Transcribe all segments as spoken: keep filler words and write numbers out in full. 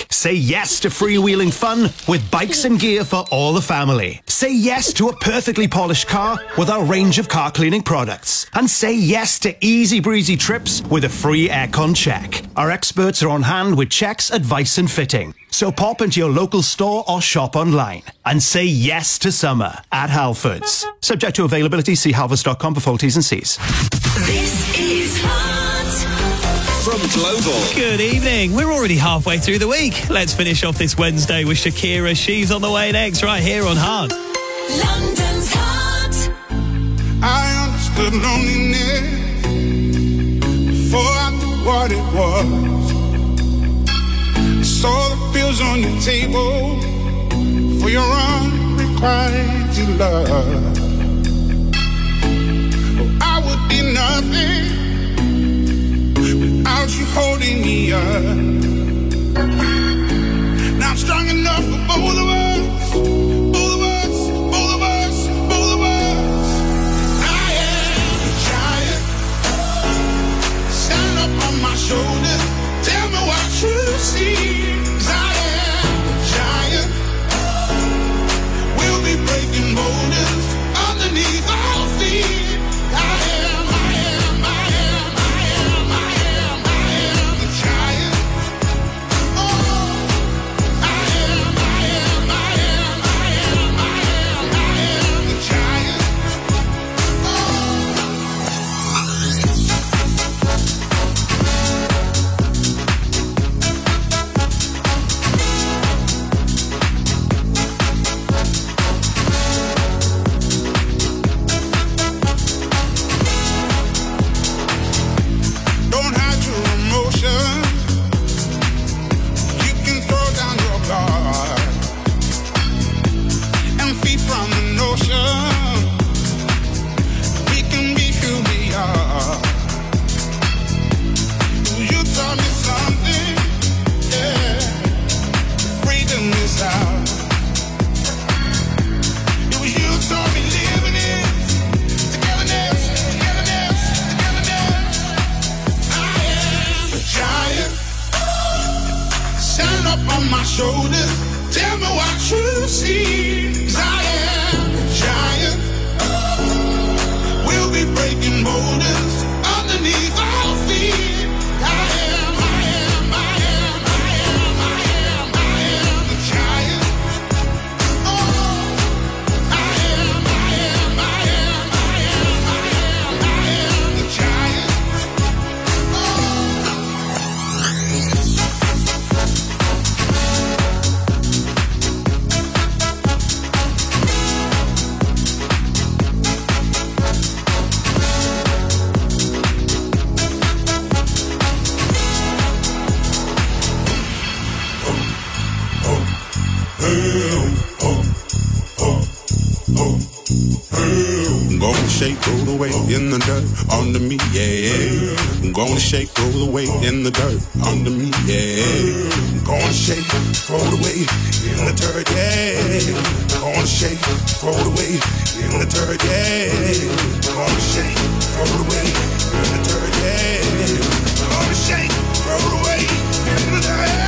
Say yes to freewheeling fun with bikes and gear for all the family. Say yes to a perfectly polished car with our range of car cleaning products. And say yes to easy breezy trips with a free aircon check. Our experts are on hand with checks, advice and fitting. So pop into your local store or shop online and say yes to summer at Halfords. Subject to availability, see halfords dot com for full T's and C's. This is Hot from Global. Good evening. We're already halfway through the week. Let's finish off this Wednesday with Shakira. She's on the way next, right here on Hard. London's Hot. I understood loneliness before I knew what it was. Saw the bills on your table for your unrequited love. Oh, I would be nothing without you holding me up. Now I'm strong enough for both of us, both of us, both of us, both of us. I am a giant. Stand up on my shoulders. Tell me what you see. Breaking boulders underneath our feet. I am, I am, I am, I am, I am, I am the giant. Oh, I am, I am, I am, I am, I am, I am the giant. Shoulders, tell me what you see. 'Cause I am a giant. We'll be breaking boulders underneath our feet. I am, I am, I am, I am, I am, I am the giant. Oh, I am, I am, I am, I am, I am, I am the giant. Shake, roll away in the dirt under me, yeah. I'm gonna shake, roll away in the dirt under me, yeah. I'm gonna shake, roll away in the dirt, yeah. I'm gonna shake, roll away in the dirt, yeah. I'm gonna shake, roll away in the dirt, yeah. I'm gonna shake, roll away in the dirt.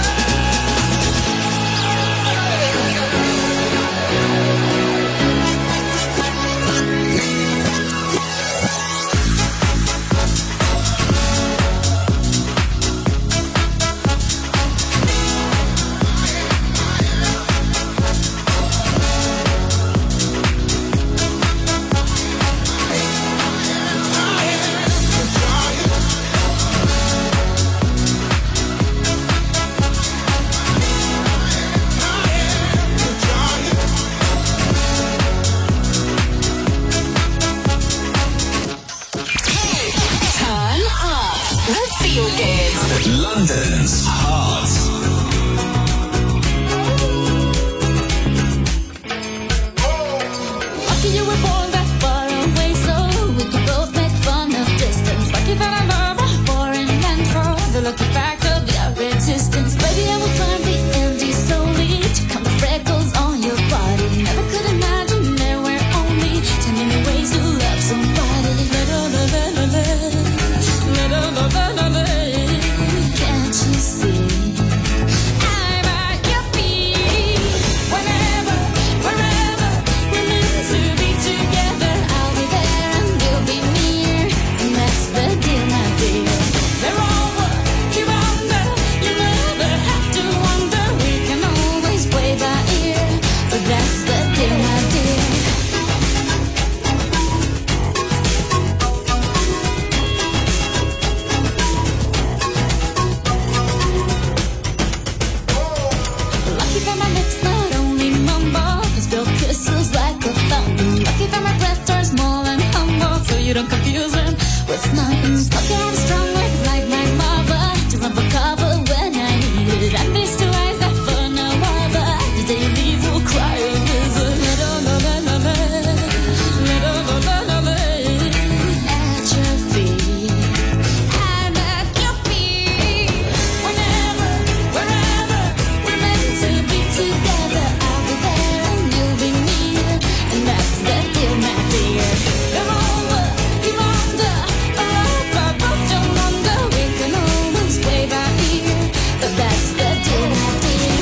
you don't confuse him with nothing. Stuck out strong legs like my mother to run for cover when I need it. And these two eyes that for no other. The daily evil cry is a little, little, little, little, little, little, at your feet. I'm at your feet. Whenever, wherever we're meant to be together, I'll be there and you'll be near. And that's the deal, my dear. You're over, you're under, around, but both don't wonder. We can always play by ear, but that's the deal, my dear.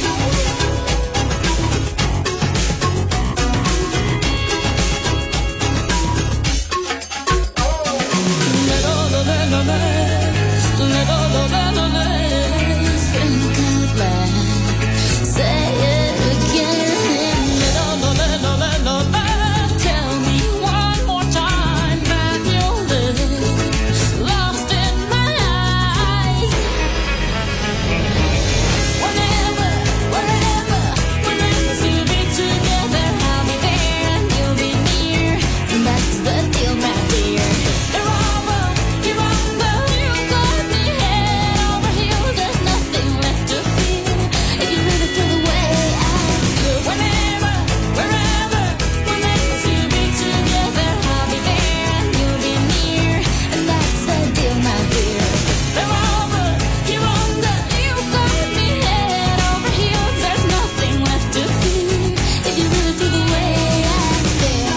Think out loud, say it again. Tell me one more time that you'll live lost in my eyes. Whenever, wherever we're meant to be together, I'll be there and you'll be near. And that's the deal, my dear. You're over, you're under, you got me head over heels. There's nothing left to fear if you really feel the way I feel. Whenever, wherever we're meant to be together, I'll be there and you'll be near. And that's the deal, my dear. You're over, you're under, you got me head over heels. There's nothing left to fear if you really feel the way I feel.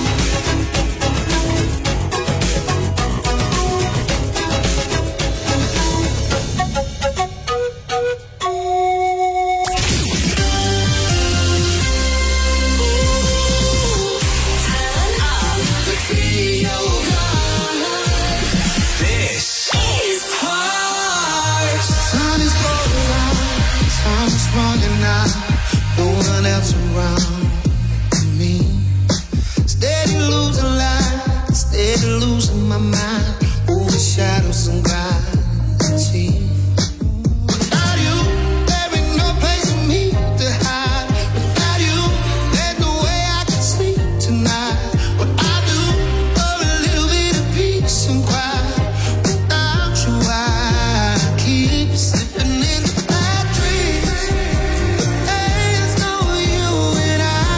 This is Heart. Sun is going out, time is running out, no one else around me. Steady losing light, steady losing my mind, over shadows and gravity. Without you, there ain't no place for me to hide. Without you, there's no way I can sleep tonight. What I do for a little bit of peace and quiet. Without you, I keep slipping into bad dreams. There's no you and I.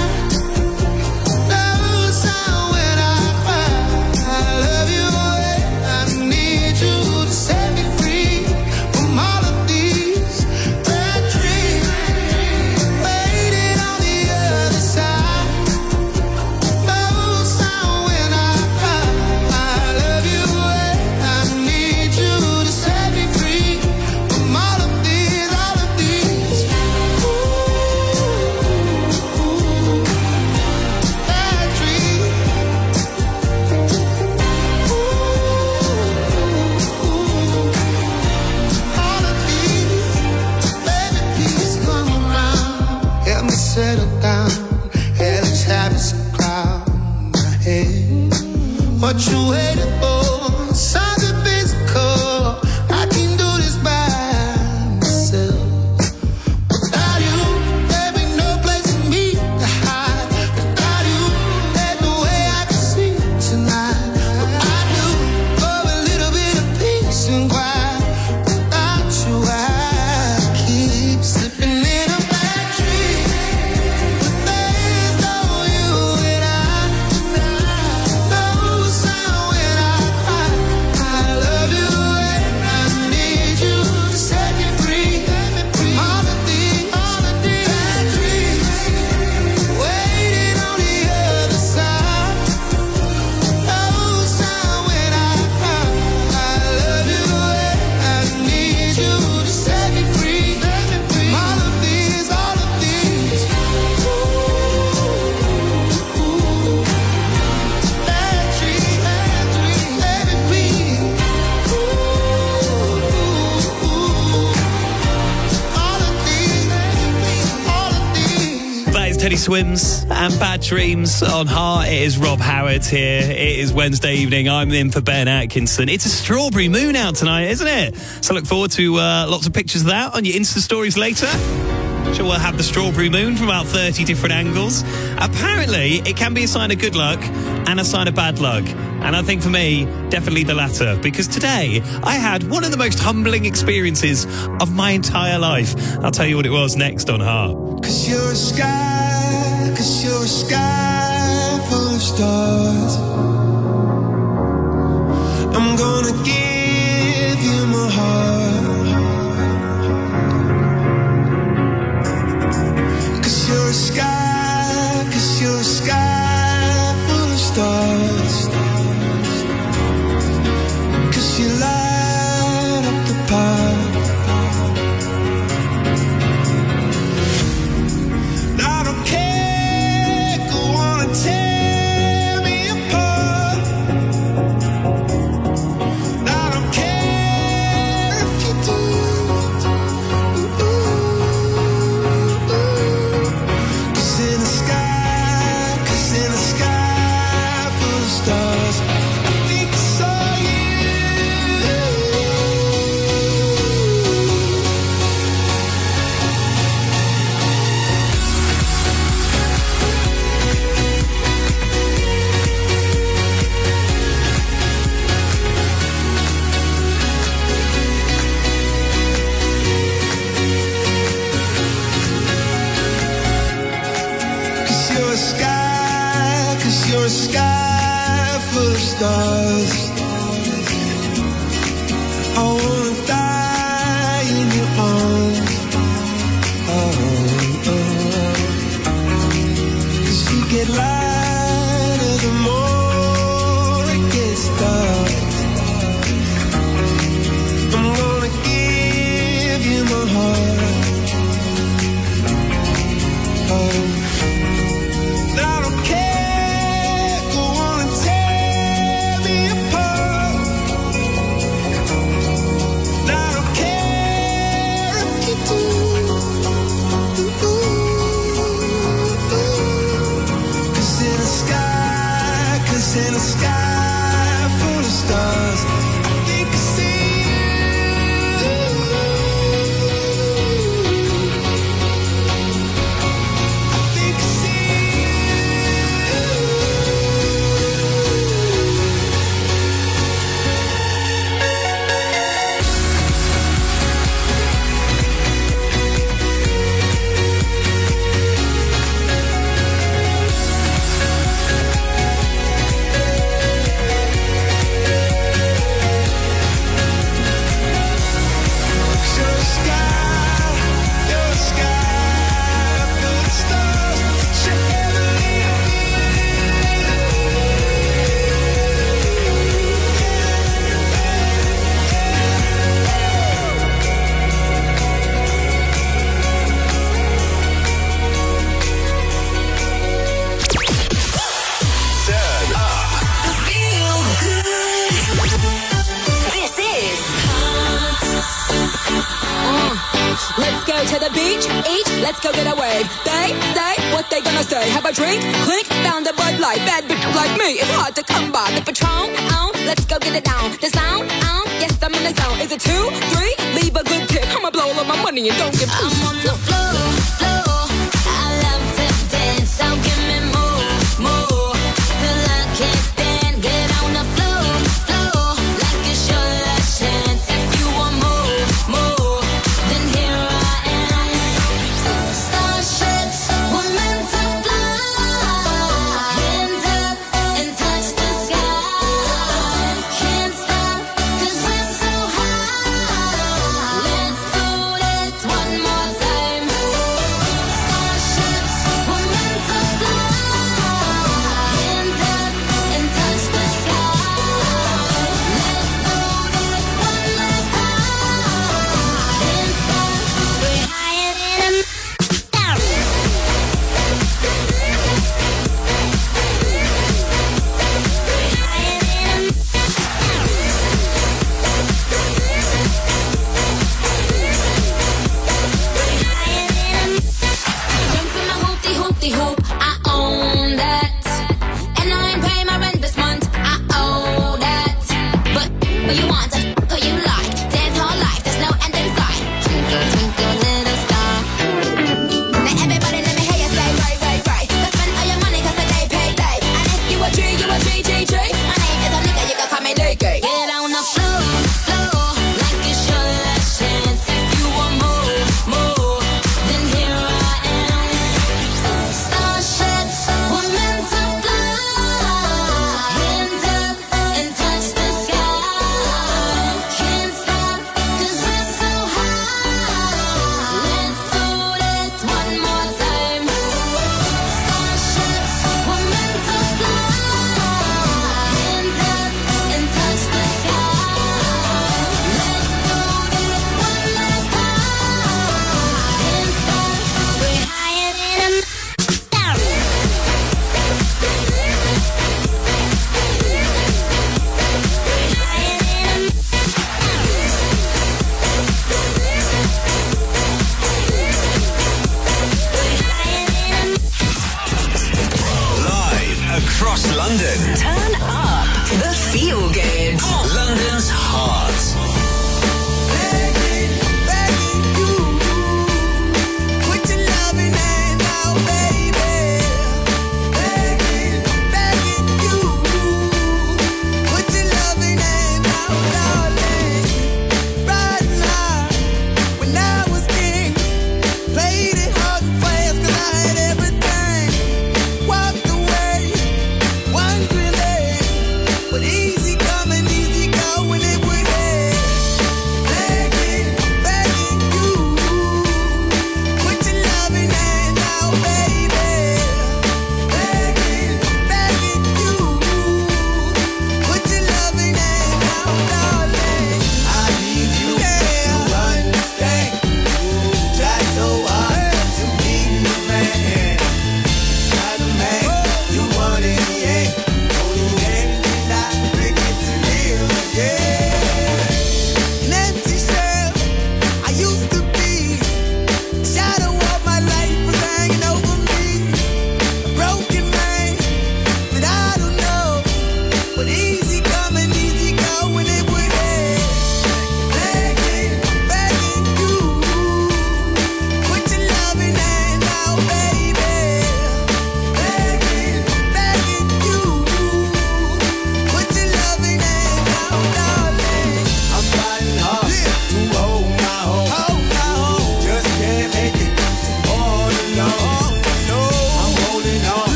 No sound when I cry. I love you, I need you to set me free from all of these bad dreams. Waiting on the other side. No sound when I cry. I love you, I need you to set me free from all of these, all of these. Ooh, bad dreams. All of these, baby, please come around. Help me settle down. Headless habits and cloud my head. What you waiting for? Something physical. I can do this by myself. Without you, there ain't no place for me to hide. Without you, there's no way I can sleep tonight. What I do for a little bit of peace and quiet. Without you, I keep slipping in a bad dream. There's no you and I. No sound when I cry. I love you and I need you to set me free. All of these, all of these bad dreams. Waiting on the other side. No sound when I cry. I love you and I need you to set me free. All of these, all of these. Ooh, bad dreams, bad dreams, baby, please. Ooh, all of these, all of these. That is Teddy Swims and Bad Dreams on Heart. It is Rob Howard here. It is Wednesday evening. I'm in for Ben Atkinson. It's a strawberry moon out tonight, isn't it? So look forward to uh, lots of pictures of that on your Insta stories later. Sure, we'll have the strawberry moon from about thirty different angles. Apparently, it can be a sign of good luck and a sign of bad luck. And I think for me, definitely the latter. Because today, I had one of the most humbling experiences of my entire life. I'll tell you what it was next on Heart. Cause you're a sky, cause you're a sky full of stars. I'm gonna give you my heart. Cause you're a sky, cause you're a sky full of stars. Cause you light up the path. I don't care, go on and tear me apart. I don't care if you do. Cause in the sky, cause in the sky full of stars, I think I saw you. Cause you're a sky, cause you're a sky full of stars. I wanna die in your arms. Oh, oh. Cause you get lighter the more it gets dark. I'm gonna give you my heart. Oh. I don't care, go on and tear me apart. I don't care if you do. Cause in the sky, cause in the sky full of stars, I think I see you. I think I see You're a sky, you're a sky full of stars. You're heavenly. Turn up. Feel good. This is Uh, let's go to the beach, eat, let's go get a wave. They say what they gonna say. Have a drink, clink, found a Bud Light. Bad bitch like me, it's hard to come by. The Patron, on, let's go get it down. The sound, on, yes I'm in the zone. Is it two, three? Leave a good tip. I'ma blow all my money and don't give two. I'm on the floor, floor. I love to dance, so give me more, more. Till I can't stand, get on the floor, floor. Like it's your last chance. If you want more, more, then here I am. Starships were meant to fly. Hands up and touch the sky. Can't stop 'cause we're so high. Let's do this one more time.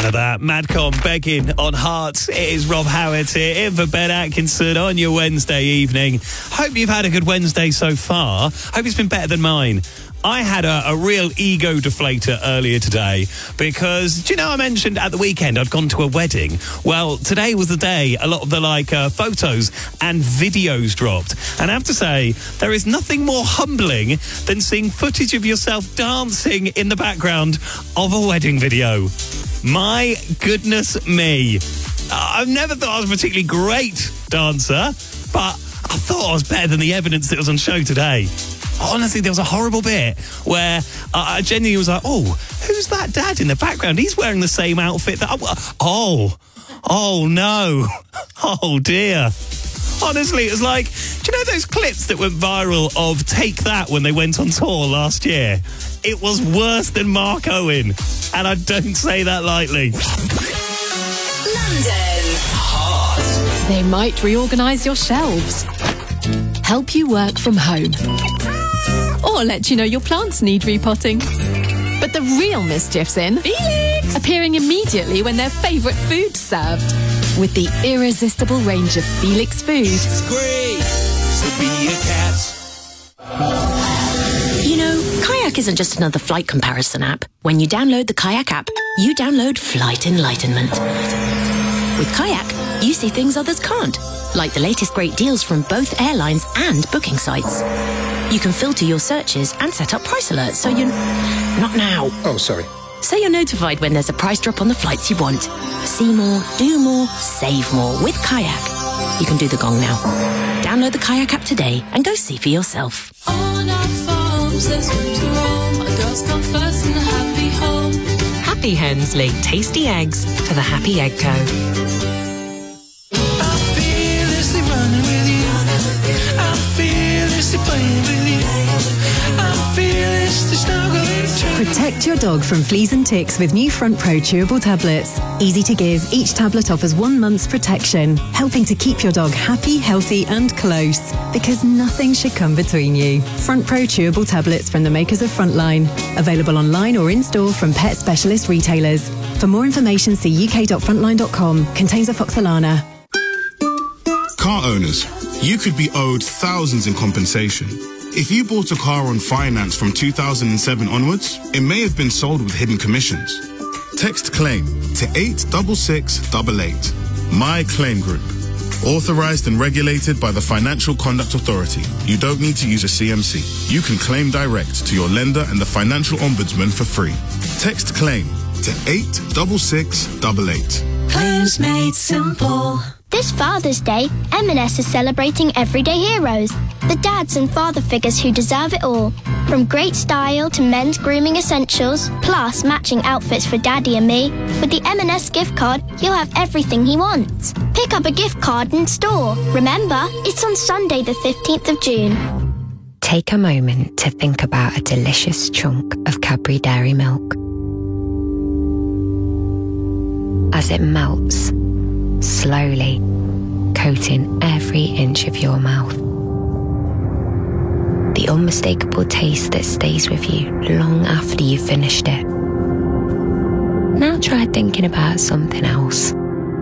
at that. Madcom begging on Hearts. It is Rob Howard here, in for Ben Atkinson on your Wednesday evening. Hope you've had a good Wednesday so far. Hope it's been better than mine. I had a, a real ego deflator earlier today because, do you know, I mentioned at the weekend I'd gone to a wedding. Well, today was the day a lot of the, like, uh, photos and videos dropped. And I have to say, there is nothing more humbling than seeing footage of yourself dancing in the background of a wedding video. My goodness me. I've never thought I was a particularly great dancer, but I thought I was better than the evidence that was on show today. Honestly, there was a horrible bit where uh, I genuinely was like, oh, who's that dad in the background? He's wearing the same outfit that I... Oh, oh no. Oh dear. Honestly, it was like, do you know those clips that went viral of Take That when they went on tour last year? It was worse than Mark Owen. And I don't say that lightly. London's Hot. They might reorganise your shelves, help you work from home, or let you know your plants need repotting. But the real mischief's in Felix, appearing immediately when their favourite food's served. With the irresistible range of Felix food. It's great to be a cat. You know, Kayak isn't just another flight comparison app. When you download the Kayak app, you download Flight Enlightenment. With Kayak, you see things others can't, like the latest great deals from both airlines and booking sites. You can filter your searches and set up price alerts so you... Not now. Oh, sorry. So you're notified when there's a price drop on the flights you want. See more, do more, save more with Kayak. You can do the gong now. Download the Kayak app today and go see for yourself. On our farms, there's room to roam. Our girls come first in the happy home. Happy Hens lay tasty eggs for the Happy Egg Co. Protect your dog from fleas and ticks with new Front Pro chewable tablets. Easy to give, each tablet offers one month's protection, helping to keep your dog happy, healthy and close. Because nothing should come between you. Front Pro chewable tablets from the makers of Frontline. Available online or in-store from pet specialist retailers. For more information, see u k dot frontline dot com. Contains afoxolana. Car owners, you could be owed thousands in compensation. If you bought a car on finance from two thousand seven onwards, it may have been sold with hidden commissions. Text CLAIM to eight six six eight eight. My Claim Group. Authorized and regulated by the Financial Conduct Authority. You don't need to use a C M C. You can claim direct to your lender and the Financial Ombudsman for free. Text CLAIM to eight six six eight eight. Claims made simple. This Father's Day, M and S is celebrating everyday heroes, the dads and father figures who deserve it all. From great style to men's grooming essentials, plus matching outfits for Daddy and me, with the M and S gift card, you'll have everything he wants. Pick up a gift card in store. Remember, it's on Sunday the fifteenth of June. Take a moment to think about a delicious chunk of Cadbury Dairy Milk. As it melts, slowly coating every inch of your mouth. The unmistakable taste that stays with you long after you've finished it. Now try thinking about something else.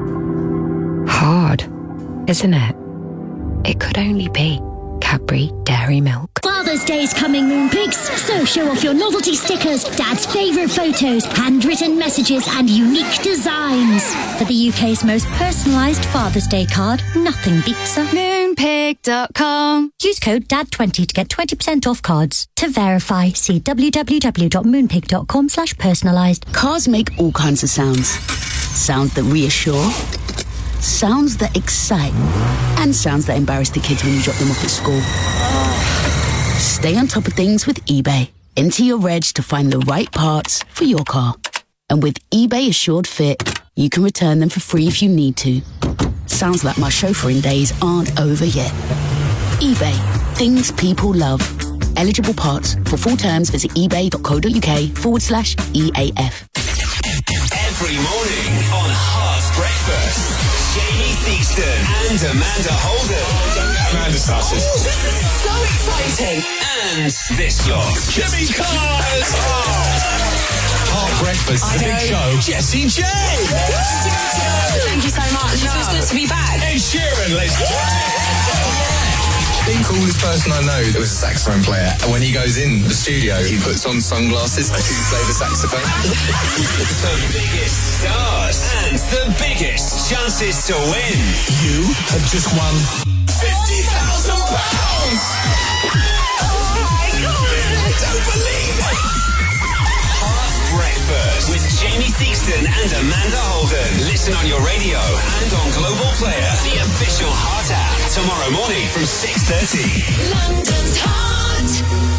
Hard, isn't it? It could only be Cadbury Dairy Milk. Father's Day's coming, Moonpigs, so show off your novelty stickers, Dad's favourite photos, handwritten messages and unique designs. For the U K's most personalised Father's Day card, nothing beats a moonpig dot com. Use code D A D twenty to get twenty percent off cards. To verify, see w w w dot moonpig dot com slash personalised. Cars make all kinds of sounds. Sounds that reassure, sounds that excite, and sounds that embarrass the kids when you drop them off at school. Stay on top of things with eBay. Enter your reg to find the right parts for your car. And with eBay Assured Fit, you can return them for free if you need to. Sounds like my chauffeuring days aren't over yet. eBay. Things people love. Eligible parts. For full terms, visit ebay.co.uk forward slash EAF. Every morning on Heart Breakfast, Jamie Theakston and Amanda Holden. Amanda starts this. Oh, this is so exciting. And this lot. Jimmy Cars! Oh. Heart Breakfast, the big show. Jessie J. Thank you so much. It feels good to be back. Ed Sheeran, let's go. The coolest person I know that was a saxophone player. And when he goes in the studio, he puts on sunglasses to play the saxophone. The biggest stars and the biggest chances to win. You have just won fifty thousand pounds. Oh my God! I don't believe it. Heart Breakfast with Jamie Theakston and Amanda Holden. Listen on your radio and on Global Player, the official Heart app. Tomorrow morning from six thirty. London's Heart.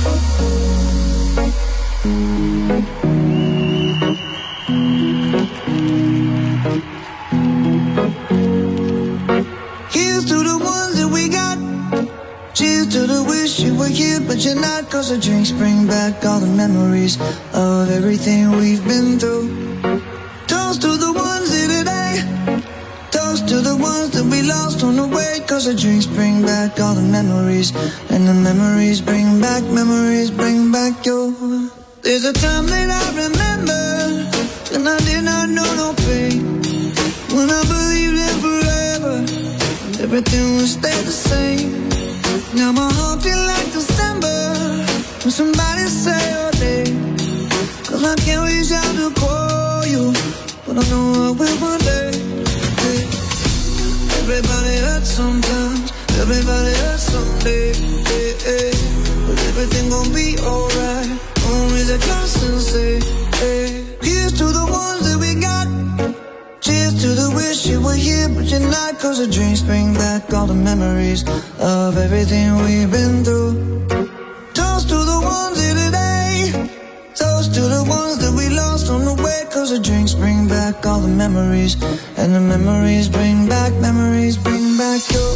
Here's to the ones that we got. Cheers to the wish you were here, but you're not. Cause the drinks bring back all the memories of everything we've been through. Toast to the ones here today. Toast to the ones that we lost on the way. Cause the drinks bring back all the memories. And the memories bring back, memories bring back your. There's a time that I remember when I did not know no pain. When I believed in forever, and everything would stay the same. Now my heart feel like December when somebody say your name. Cause I can't reach out to call you, but I know I will one day. Hey. Everybody hurts sometimes, everybody hurts someday. Hey, hey. But everything gon' be alright. Gonna raise a glass and say, hey. Here's to the ones that we got. Cheers to the wish you were here, but you're not. Cause the drinks bring back all the memories of everything we've been through. Toast to the ones here today. Toast to the ones that we lost on the way. Cause the drinks bring back all the memories. And the memories bring back, memories bring back your.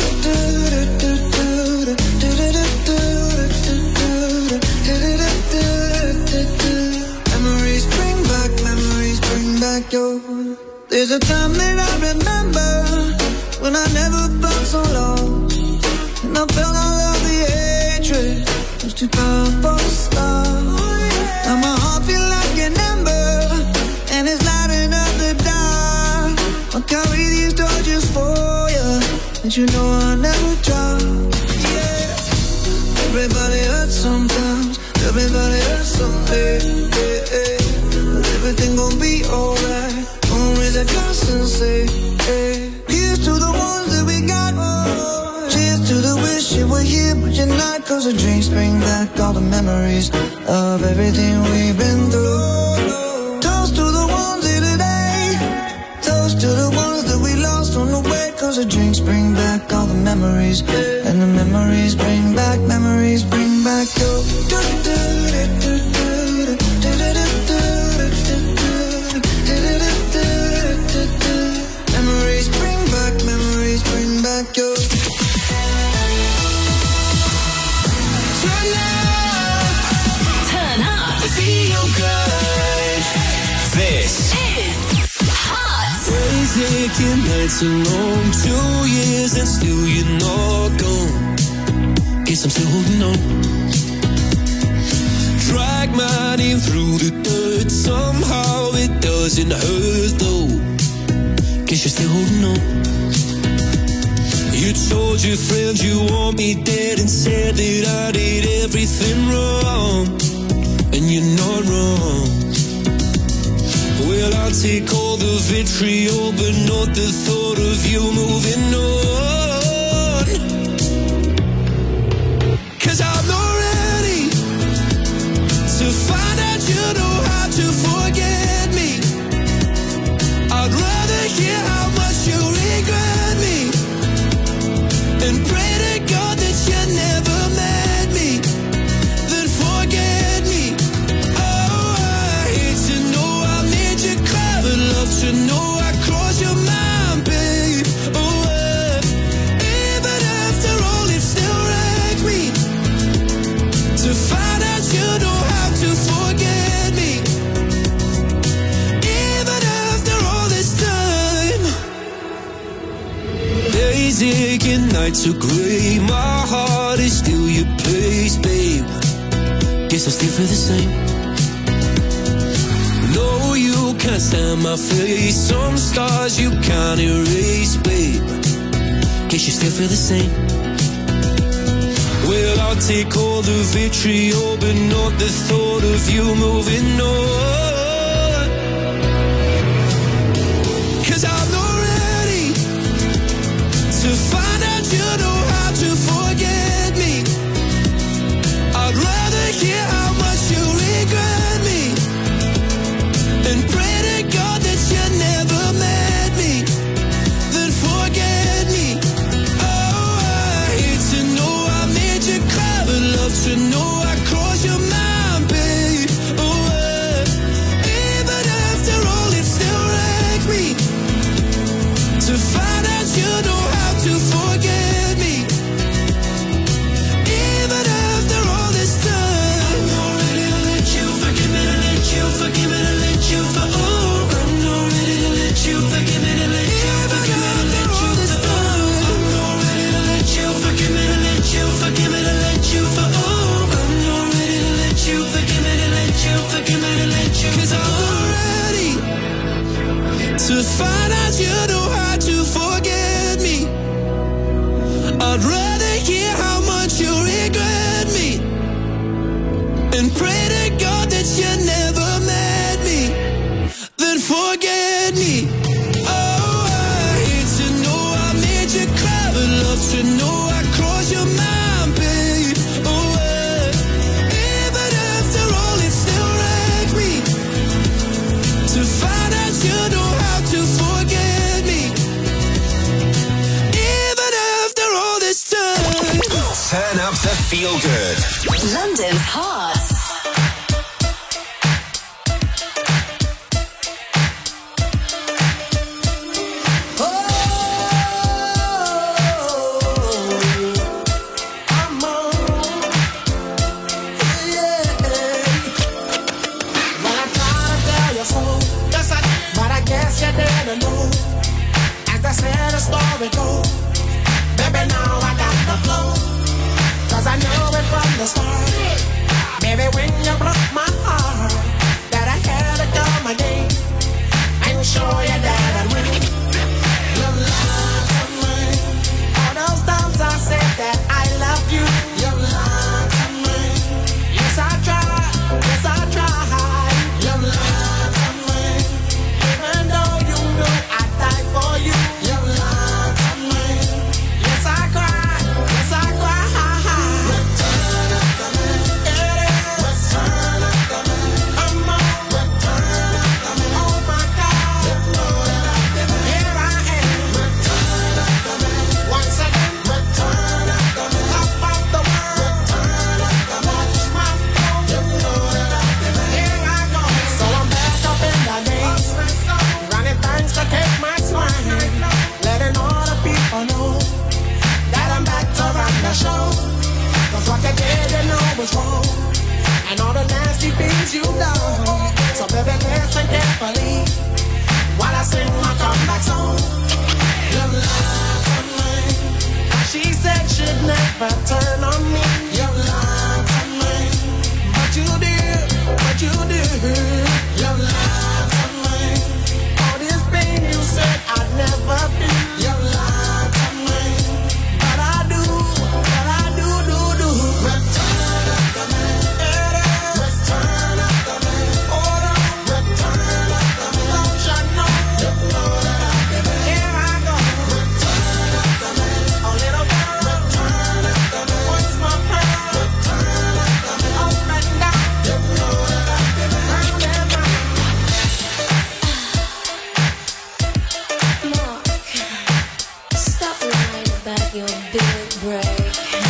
Memories bring back, memories bring back your. There's a time that I remember when I never felt so low, and I felt all of the hatred was too powerful to stop. Now my heart feel like an ember, and it's lighting up the dark. I'll carry these torches for you, and you know I'll never drop. Yeah. Everybody hurts sometimes, everybody hurts someday. Yeah, yeah. But everything gon' be alright. Gonna raise a glass and say, hey. Here's to the ones that we got. Cheers to the wish you were here, but you're not. Cause the drinks bring back all the memories of everything we've been through. Toast to the ones here today. Toast to the ones that we lost on the way. Cause the drinks bring back all the memories. And the memories bring back, memories bring back your. Memories bring back, memories bring back your. Turn up, Turn up. Feel good. This is Hot. Days aching, nights alone. Two years and still you're not gone. Guess I'm still holding on. Drag my name through the dirt. Somehow it doesn't hurt though. Guess you're still holding on. You told your friends you want me dead and said that I did everything wrong. And you're not wrong. Well, I'll take all the vitriol, but not the thought of you moving on. Cause I'm not ready to find out you know how to forget me. I'd rather hear how much you regret me and pray to God that you never met me, then forget me. Oh, I hate to know I made you cry, but love to know I crossed your mind, babe. Oh, uh, even after all, it still wrecks me to find out you know how to forget me. Even after all this time. Days aching, nights are grey. My heart is still your place, babe. Guess I still feel the same. No can't stand my face. Some scars you can't erase, babe. Guess you still feel the same. Well, I'll take all the vitriol, but not the thought of you moving on. 'Cause I'm not ready to find out you know how to forget me. I'd rather hear how much you regret me and pray to God that you never met me, then forget me. Oh, I hate to know I made you cry, but love to know I crossed your mind, babe. Oh, uh, even after all, it still wrecked me to find out you know how to forget me. Even after all this time, I'm not ready to let you forgive me, to let you forgive me, to let you for oh, I'm not ready to let you forgive me, to let you forgive me, to let you for oh, I'm not ready to let you forgive me, to let you forgive me, to let you for oh, I'm not ready to let you forgive me, to let you forgive me, to let you 'cause I'm not ready to find out you know how to forget me. I'd rather hear how much you regret me and pray to God that you never met me, then forget me. Oh, I hate to know I made you cry, but love to know I crossed your mind, babe. Oh, uh, even after all, it still wrecked me to find out you know how to forget me. Even after all this time. Turn up the feel good. London's Hearts. Story go. Baby, now I got the flow. 'Cause I know it from the start. Baby, when you broke my heart, that I had to come again and show you that I win. You lied to me. All those times I said that I loved you. You lied to me. Yes, I tried. Yes, I tried. You lied to me. Even though you know I died for you. You lied to me. Yes, I cried. Yes, I cried. Return it to me. Return it to me. Come on. Return it to me. Oh my God. You know that I did it. Here I am. Return it to me. Once again. Return it to me. Top of the world. Return it to me. Watch my phone. You know that I did it. Here I go. So I'm back up in the game. Running things to take my swing. Letting all the people know that I'm back to run the show. 'Cause what they did, you know was wrong. And all the nasty things you done. So baby, listen carefully while I sing my comeback song. You lied to me. She said she'd never turn on me. You lied to me. But you did, but you did. You lied to me. All this pain you said I'd never be. You lied to me. But I do, but I do, do, do. Return it to me. Return it to me. Hold on. Return it to me. Don't you know? You know that I did it. Here I go. Return it to me. A little girl. Return it to me. What's my prayer? Return it to me. Up and down. You know that I did it. Round and round. Mark, stop lying about your big break.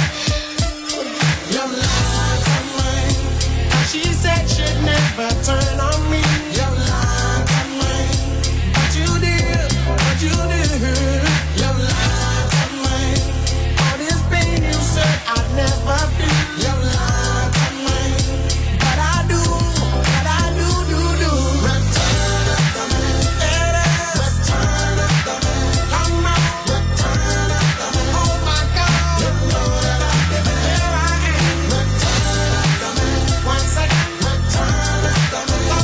You lied to me. She said she'd never turn on me. You lied to me. But you did, but you did. You lied to me. All this pain you said I'd never be. You lied to me. But I do, but I do, do, do. Return it to me. Return it to me. Come on. Return it to me. Oh my God. You know that I did it. Here I am. Return it to me. Once again. Return it to me.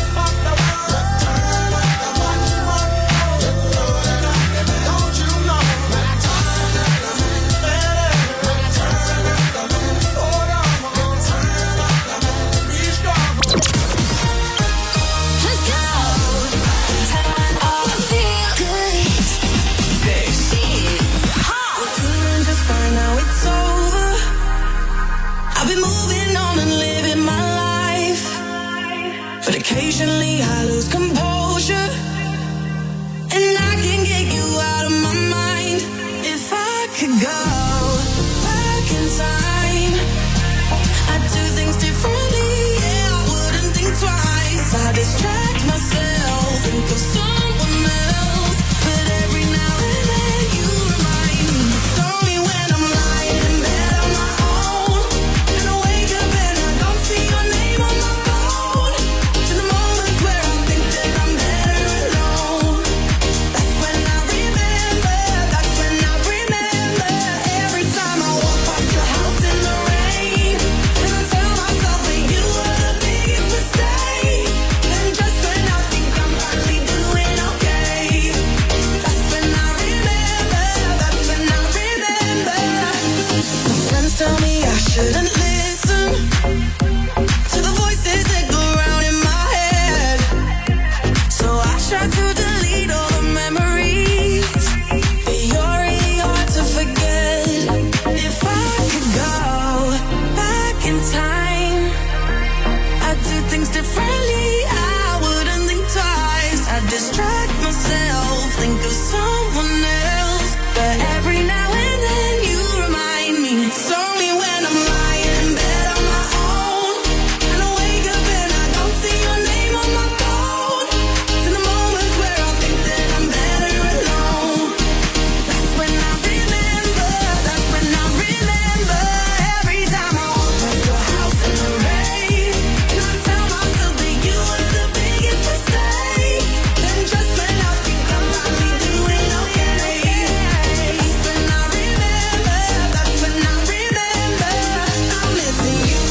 occasionally I lose composure, and I can get you out of my mind. If I could go back in time, I'd do things differently. Yeah, I wouldn't think twice. I distract myself, think of someone else, but every now and then you remind me. Show me when I'm lying in bed on my own, and I wake up and I don't see your name on my phone. To the moments where I think that I'm better alone. That's when I remember, that's when I remember. Every time I walk past your house in the rain, and I tell myself that you were the biggest mistake. And just when I think I'm finally doing okay, that's when I remember, that's when I remember. My friends tell me I shouldn't listen to the voices that go round in my head, so I try to delete all the memories, but you're really hard to forget. If I could go back in time, I'd do things differently. I wouldn't think twice. I'd distract myself, think of someone else, but every now and then you remind me. It's only when I'm lying in bed on my own, and I wake up and I don't see your name on my phone. It's in the moments where I think that I'm better alone. That's when I remember, that's when I remember. Every time I walk past your house in the rain, and I tell myself that you were the biggest mistake. Then just when I think I'm finally doing okay, that's when I remember, that's when I remember. I'm missing you.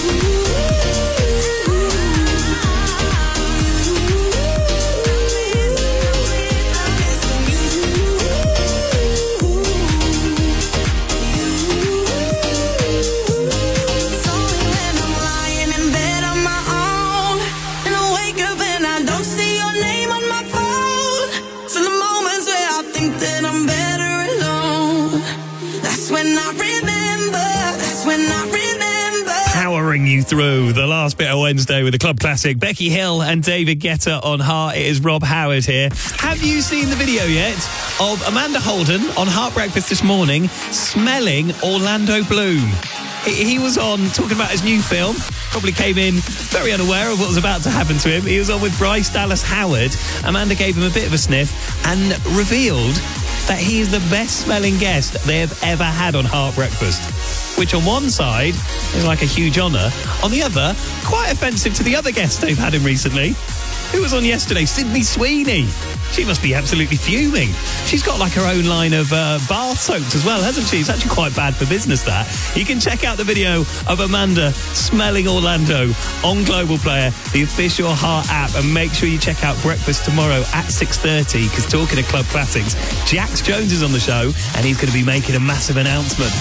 It's only when I'm lying in bed on my own, and I wake up and I don't see your name on my phone. It's in the moments where I think that I'm better alone. That's when I remember, that's when I remember. Powering you through the last bit of Wednesday with a club classic. Becky Hill and David Guetta on Heart. It is Rob Howard here. Have you seen the video yet of Amanda Holden on Heart Breakfast this morning smelling Orlando Bloom? He, he was on talking about his new film. Probably came in very unaware of what was about to happen to him. He was on with Bryce Dallas Howard. Amanda gave him a bit of a sniff and revealed that he is the best smelling guest they have ever had on Heart Breakfast, which on one side is like a huge honour, on the other, quite offensive to the other guests they've had him recently. Who was on yesterday? Sydney Sweeney. She must be absolutely fuming. She's got like her own line of uh, bath soaps as well, hasn't she? It's actually quite bad for business, that. You can check out the video of Amanda smelling Orlando on Global Player, the official Heart app, and make sure you check out Breakfast tomorrow at six thirty, because talking of Club Classics, Jax Jones is on the show, and he's going to be making a massive announcement.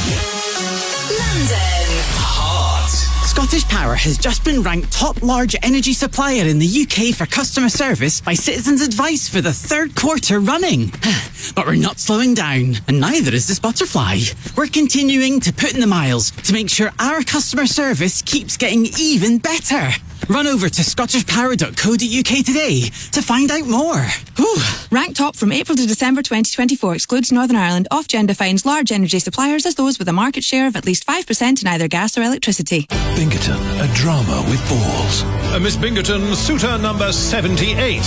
London's Heart. Scottish Power has just been ranked top large energy supplier in the U K for customer service by Citizens Advice for the third quarter running. But we're not slowing down, and neither is this butterfly. We're continuing to put in the miles to make sure our customer service keeps getting even better. Run over to scottish power dot co dot U K today to find out more. Whew. Ranked top from April to December twenty twenty-four excludes Northern Ireland. Ofgem defines large energy suppliers as those with a market share of at least five percent in either gas or electricity. Bingerton, a drama with balls. Uh, Miss Bingerton, suitor number seventy-eight.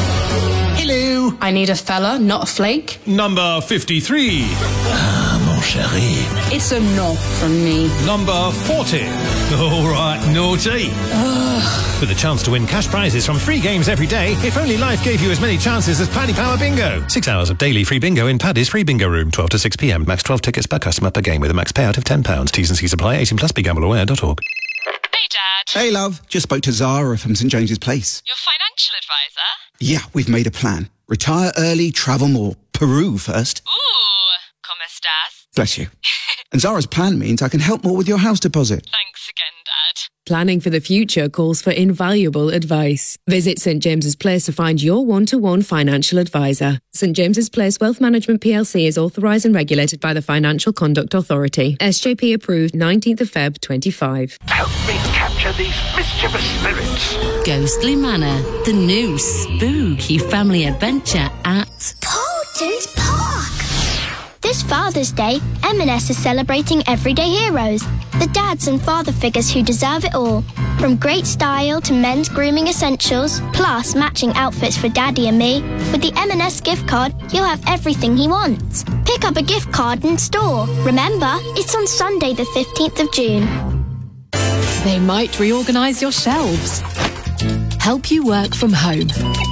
Hello. I need a fella, not a flake. Number fifty-three. Ah, mon chéri. It's a no from me. Number forty. All right, naughty. Ugh. With a chance to win cash prizes from free games every day, if only life gave you as many chances as Paddy Power Bingo. Six hours of daily free bingo in Paddy's free bingo room, twelve to six p.m. Max twelve tickets per customer per game with a max payout of ten pounds. T's and C's apply. eighteen plus. Be gamble aware dot org. Hey, Dad. Hey, love. Just spoke to Zara from St James's Place. Your financial advisor? Yeah, we've made a plan. Retire early, travel more. Peru first. Ooh, como estas? Bless you. And Zara's plan means I can help more with your house deposit. Thanks again, Dad. Planning for the future calls for invaluable advice. Visit St James's Place to find your one-to-one financial advisor. St James's Place Wealth Management P L C is authorised and regulated by the Financial Conduct Authority. S J P approved nineteenth of February twenty-five. Help me capture capture these mischievous spirits. Ghostly Manor, the new spooky family adventure at Poulton's Park. This Father's Day, M and S is celebrating everyday heroes, the dads and father figures who deserve it all. From great style to men's grooming essentials, plus matching outfits for Daddy and me, with the M and S gift card, you'll have everything he wants. Pick up a gift card in store. Remember, it's on Sunday the fifteenth of June. They might reorganise your shelves, help you work from home,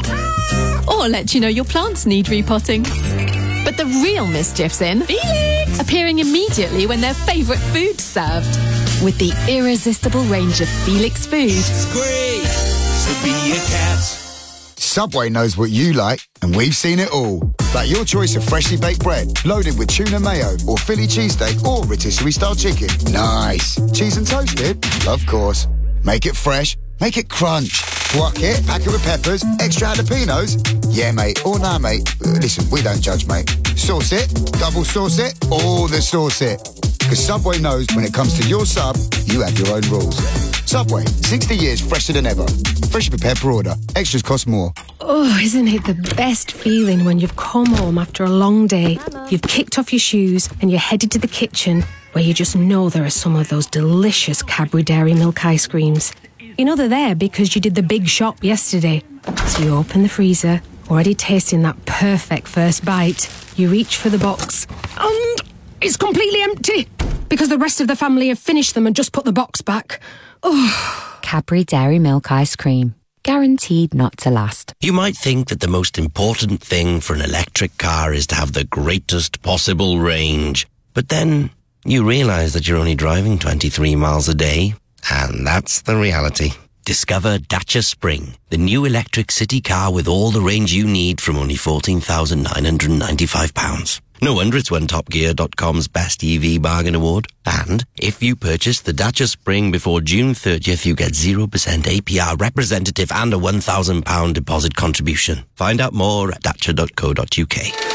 or let you know your plants need repotting. But the real mischief's in Felix! Appearing immediately when their favourite food's served. With the irresistible range of Felix food. It's great to be a cat. Subway knows what you like, and we've seen it all. Like your choice of freshly baked bread, loaded with tuna mayo, or Philly cheesesteak, or rotisserie-style chicken. Nice. Cheese and toasted? Of course. Make it fresh. Make it crunch. Guac it, pack it with peppers, extra jalapenos. Yeah, mate, or nah, mate. Listen, we don't judge, mate. Sauce it, double sauce it, all the sauce it. Because Subway knows when it comes to your sub, you have your own rules. Subway, sixty years fresher than ever. Freshly prepared per order. Extras cost more. Oh, isn't it the best feeling when you've come home after a long day, you've kicked off your shoes and you're headed to the kitchen where you just know there are some of those delicious Cadbury Dairy Milk ice creams. You know they're there because you did the big shop yesterday. So you open the freezer, already tasting that perfect first bite. You reach for the box and it's completely empty because the rest of the family have finished them and just put the box back. Oh. Cadbury Dairy Milk Ice Cream. Guaranteed not to last. You might think that the most important thing for an electric car is to have the greatest possible range. But then you realise that you're only driving twenty-three miles a day. And that's the reality. Discover Dacia Spring, the new electric city car with all the range you need from only fourteen thousand nine hundred ninety-five pounds. No wonder it's won Top Gear dot com's Best E V Bargain Award. And if you purchase the Dacia Spring before June thirtieth, you get zero percent A P R representative and a one thousand pounds deposit contribution. Find out more at dacia dot co dot uk.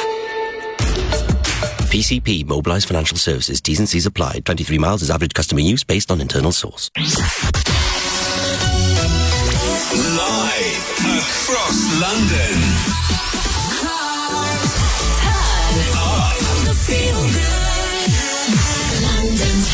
P C P, Mobilised Financial Services, T's and C's applied. twenty-three miles is average customer use based on internal source. Live across London. Turn up the feel good. London's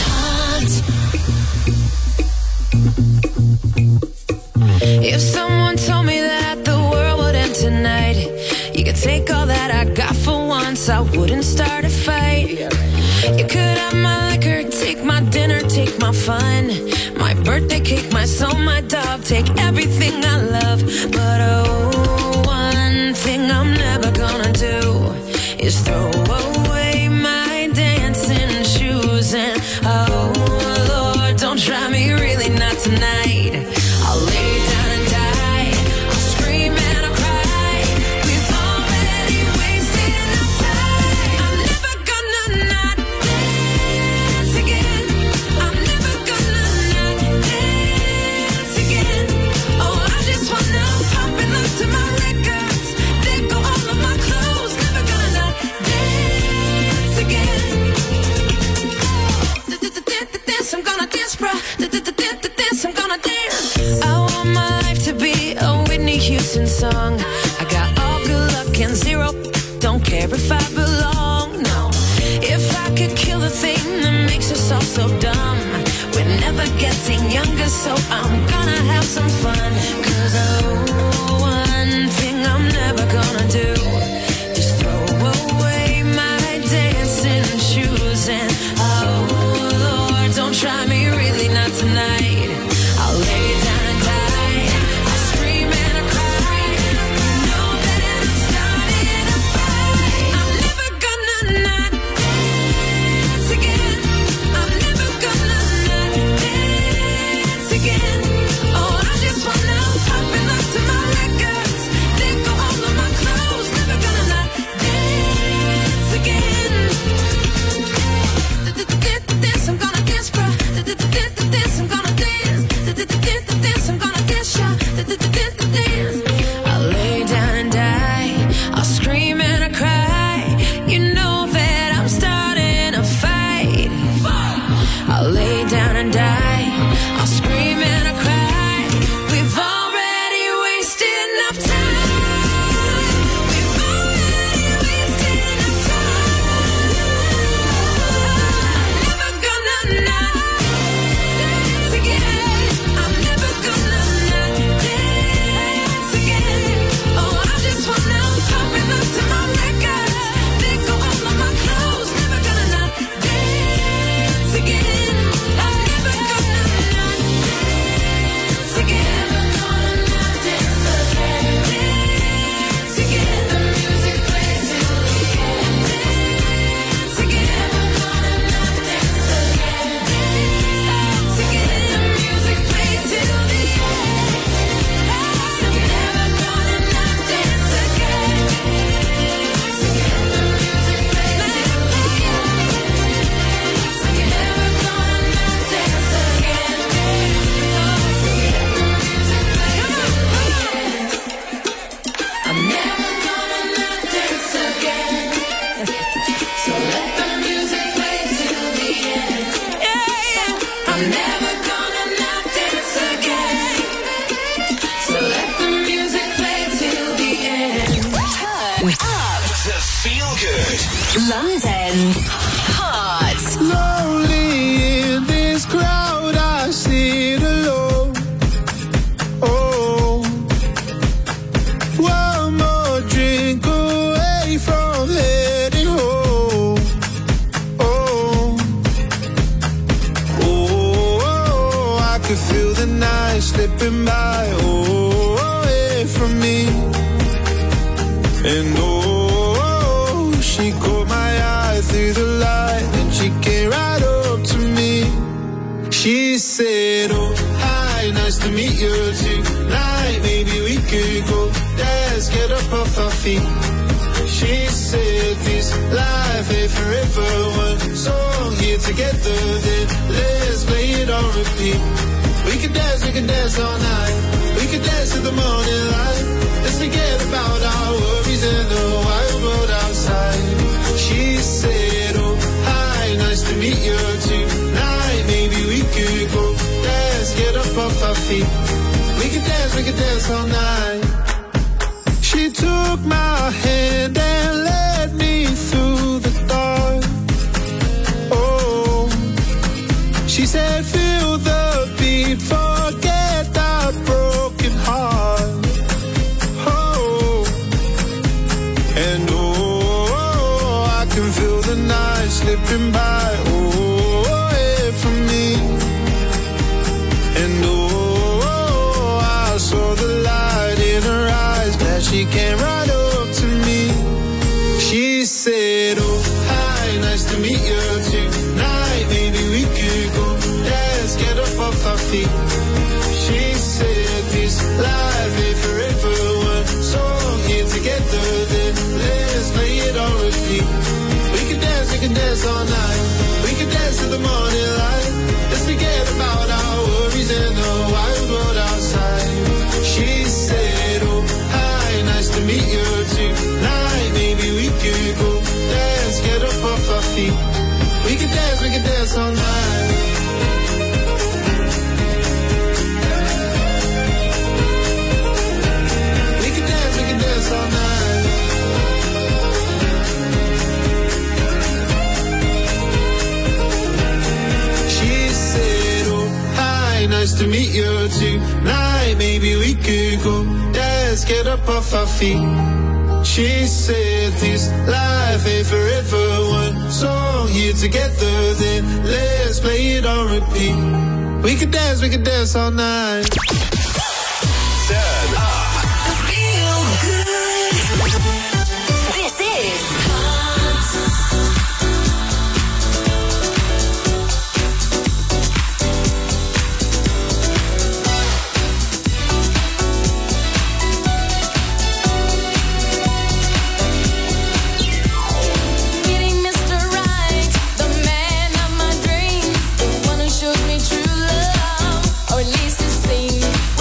hot. If someone told me that the world would end tonight, you could take all that I got for once, I wouldn't start a fight. You could have my liquor, take my dinner, take my fun, my birthday cake, my soul, my dog, take everything I love. But oh, one thing I'm never gonna do is throw away my dancing shoes. And oh Lord, don't try me, really not tonight. I'll lay down and die, I'll scream and I'll cry. We've already wasted enough time. I'm never gonna not dance again. I'm never gonna not dance again. Oh, I just wanna pop and look to my records, then go all of my clothes. Never gonna not dance again. Dance, I'm gonna dance, bro. Dance, I'm gonna dance. I want my life to be a Whitney Houston song. I got all good luck and zero. Don't care if I belong, no. If I could kill the thing that makes us all so dumb, we're never getting younger, so I'm gonna have some fun. Cause oh, one thing I'm never gonna do is throw away my dancing shoes. And oh Lord, don't try me, really not tonight. I'll lay down and die, I'll scream and I'll cry. Know that I'm starting a fight. I'm never gonna not dance again. I'm never gonna not dance again. Oh, I just wanna pop and look London's Hot. Lonely in this crowd, I sit alone. Oh, one more drink away from heading home. Oh, oh, I could feel the night slipping by. Oh, away from me. And oh, she caught my eye through the light, and she came right up to me. She said, oh, hi, nice to meet you tonight. Maybe we could go dance, get up off our feet. She said, this life ain't forever. One song here together, then let's play it on repeat. We could dance, we could dance all night. We could dance in the morning light. Let's forget about our worries and the wild world outside. She said, oh, hi, nice to meet you tonight. Maybe we could go dance, get up off our feet. We could dance, we could dance all night. She took my hand and led me through the dark. Oh, she said, feel the beat, forget that broken heart. Oh, and oh, I can feel the night slipping by. Oh, away from me. And oh, I saw the light in her eyes. Glad she came right up to me. She said, oh, hi, nice to meet you tonight. Maybe we could go dance, get up off our feet. She said, this life ain't forever. One song here together, then let's play it on repeat. We could dance, we could dance all night. We could dance to the morning light. Let's forget about our worries and the wild world outside. She said, oh, hi, nice to meet you tonight. Maybe we could go dance, get up off our feet. We could dance, we could dance all night. We could dance, we could dance all night. She said, oh, hi, nice to meet you tonight. Maybe we could go dance, get up off our feet. She said, this life ain't forever. One song here together, then let's play it on repeat. We could dance, we could dance all night. Turn up. Feel good. This is Getting Mister Right, the man of my dreams, the one who showed me true love, or at least it seems.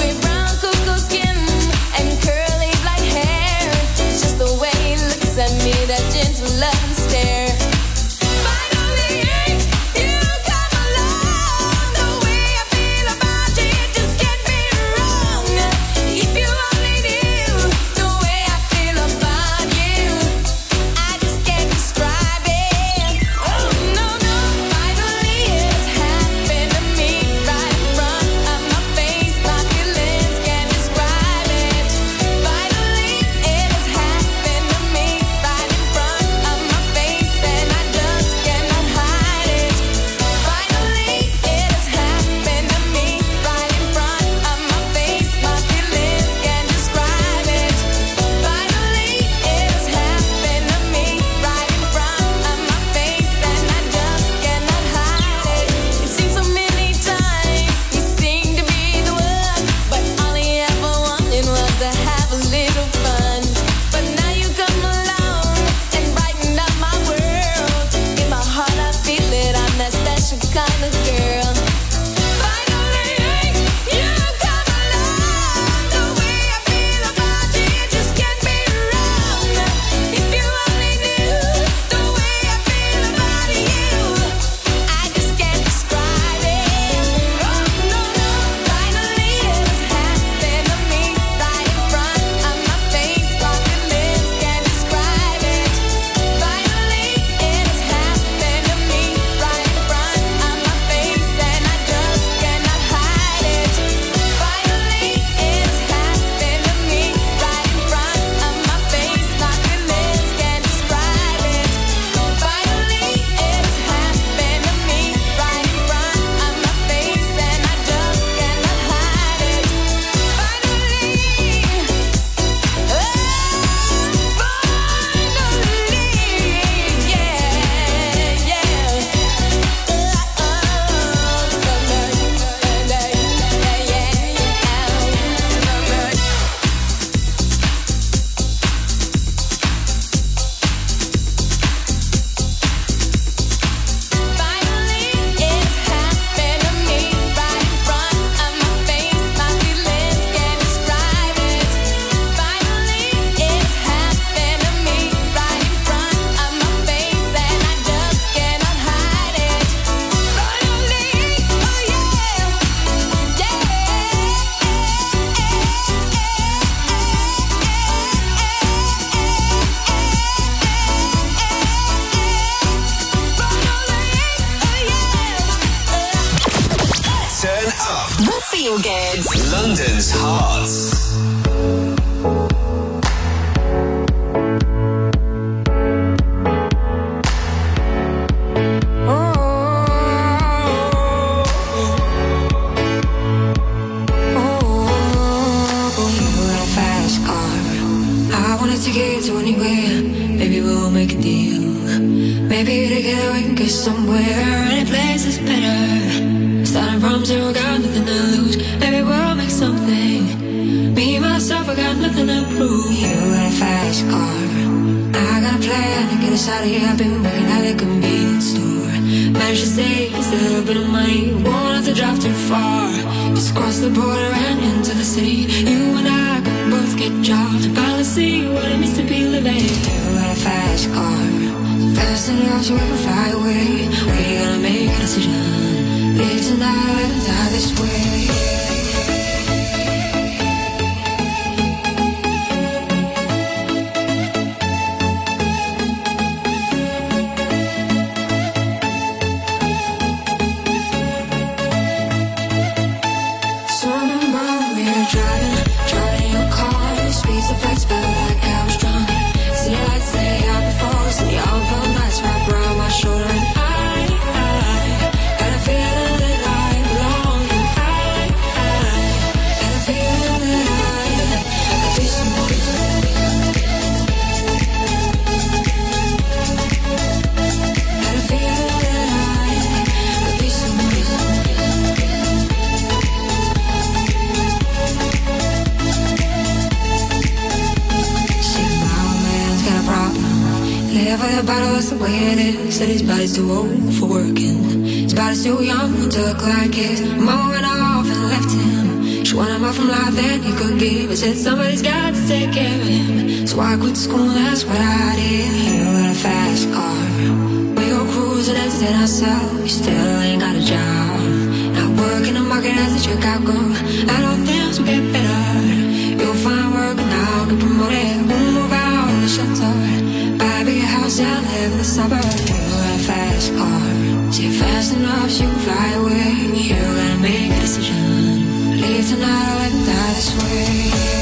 London's Hearts. To get to anywhere, maybe we'll make a deal. Maybe together we can get somewhere. Any place is better. Starting from zero, got nothing to lose. Maybe we'll make something. Me, myself, I got nothing to prove. You got a fast car, I got a plan to get us out of here. I've been working at a convenience store. Managed to save just a little bit of money. Won't have to drive too far. Just cross the border and into the city. You and I can both get jobs. Finally see what it means to be living. You got a fast car, fast enough so we can fly away. We gotta make a decision. Live tonight and die this way. The battle is the way it is. Said his body's too old for working. His body's too young to look like his. Mama went off and left him. She wanted more from life than he could give. I said somebody's got to take care of him. So I quit school, that's what I did. You got a fast car, we go cruising and entertain ourselves. We still ain't got a job. Not working the market as a checkout girl. I don't think will get better. You'll find work now, get promoted. We'll move out of the shelter. Buy a bigger house and live in the suburbs. You got a fast car, see fast enough so you can fly away. You gotta make a decision. Leave tonight or let me die this way.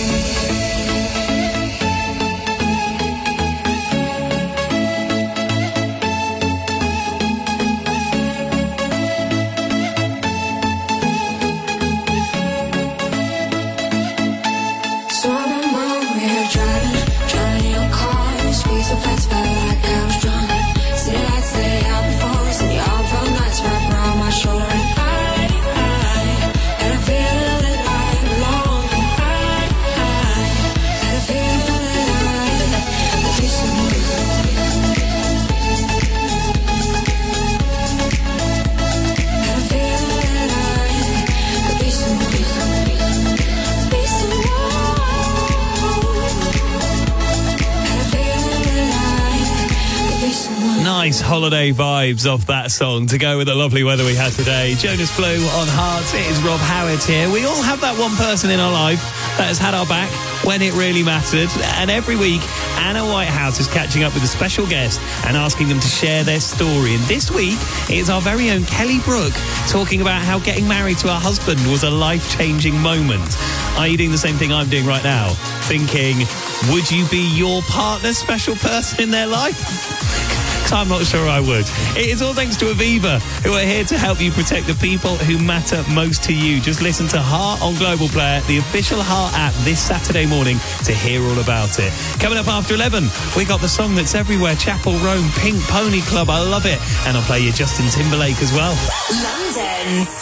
Nice holiday vibes off that song to go with the lovely weather we had today. Jonas Blue on Hearts. It is Rob Howard here. We all have that one person in our life that has had our back when it really mattered. And every week, Anna Whitehouse is catching up with a special guest and asking them to share their story. And this week, it's our very own Kelly Brook talking about how getting married to her husband was a life-changing moment. Are you doing the same thing I'm doing right now? Thinking, would you be your partner's special person in their life? I'm not sure I would. It is all thanks to Aviva, who are here to help you protect the people who matter most to you. Just listen to Heart on Global Player, the official Heart app, this Saturday morning to hear all about it. Coming up after eleven, we got the song that's everywhere, Chapel Rome, Pink Pony Club. I love it. And I'll play you Justin Timberlake as well. London's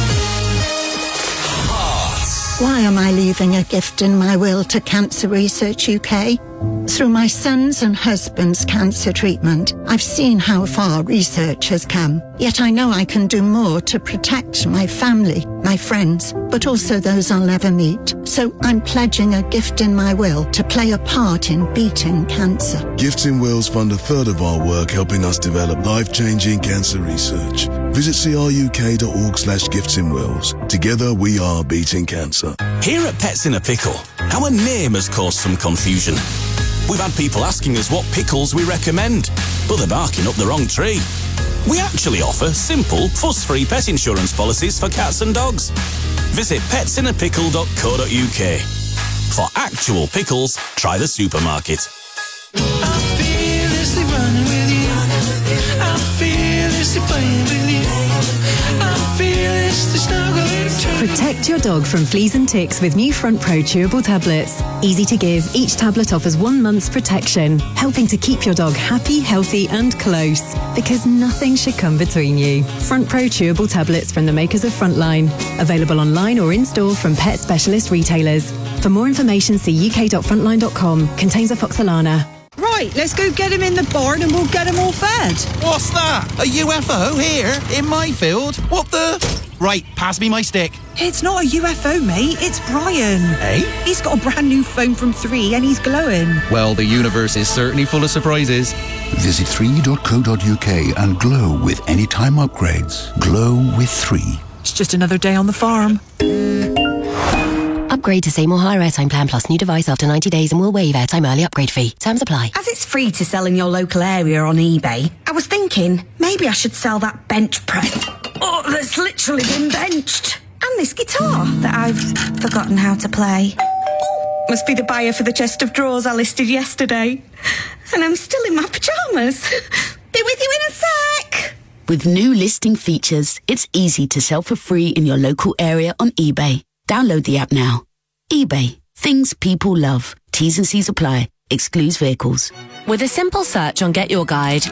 Heart. Why am I leaving a gift in my will to Cancer Research U K? Through my son's and husband's cancer treatment, I've seen how far research has come. Yet I know I can do more to protect my family, my friends, but also those I'll never meet. So I'm pledging a gift in my will to play a part in beating cancer. Gifts in Wills fund a third of our work helping us develop life-changing cancer research. Visit cruk.org slash gifts in wills. Together we are beating cancer. Here at Pets in a Pickle, our name has caused some confusion. We've had people asking us what pickles we recommend, but they're barking up the wrong tree. We actually offer simple, fuss-free pet insurance policies for cats and dogs. Visit pets in a pickle dot co dot U K. For actual pickles, try the supermarket. I'm fearlessly running with you. I'm fearlessly playing with you. I'm fearlessly snuggling to Protect your dog from fleas and ticks with new Front Pro chewable tablets. Easy to give, each tablet offers one month's protection, helping to keep your dog happy, healthy and close. Because nothing should come between you. Front Pro chewable tablets from the makers of Frontline. Available online or in-store from pet specialist retailers. For more information, see u k dot frontline dot com. Contains afoxolana. Right, let's go get him in the barn and we'll get him all fed. What's that? A U F O here in my field? What the? Right, pass me my stick. It's not a U F O, mate. It's Brian. Eh? He's got a brand new phone from three and he's glowing. Well, the universe is certainly full of surprises. Visit three dot co dot U K and glow with anytime upgrades. Glow with three. It's just another day on the farm. Upgrade to Seymour Higher Airtime Plan Plus new device after ninety days and we'll waive airtime early upgrade fee. Terms apply. As it's free to sell in your local area on eBay, I was thinking maybe I should sell that bench press. Oh, that's literally been benched. And this guitar that I've forgotten how to play. Oh, must be the buyer for the chest of drawers I listed yesterday. And I'm still in my pyjamas. Be with you in a sec. With new listing features, it's easy to sell for free in your local area on eBay. Download the app now. eBay. Things people love. T's and C's apply. Excludes vehicles. With a simple search on Get Your Guide,